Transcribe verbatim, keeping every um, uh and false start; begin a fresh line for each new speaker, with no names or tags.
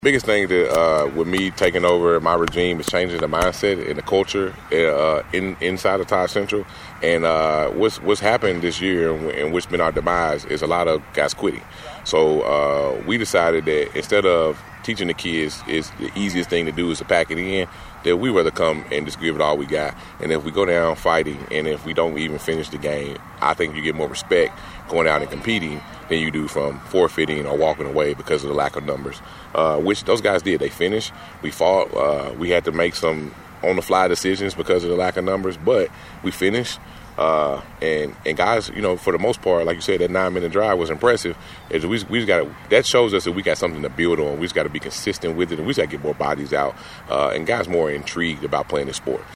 Biggest thing that uh, with me taking over my regime is changing the mindset and the culture uh, in inside of Todd Central. And uh, what's what's happened this year, and what's been our demise, is a lot of guys quitting. So uh, we decided that instead of teaching the kids is the easiest thing to do is to pack it in, that we rather come and just give it all we got. And if we go down fighting, and if we don't even finish the game, I think you get more respect going out and competing than you do from forfeiting or walking away because of the lack of numbers, uh, which those guys did. They finished. We fought. Uh, we had to make some on-the-fly decisions because of the lack of numbers, but we finished. Uh, and and guys, you know, for the most part, like you said, that nine-minute drive was impressive. Is we we just got that shows us that we got something to build on. We just got to be consistent with it, and we just got to get more bodies out, uh, and guys more intrigued about playing this sport.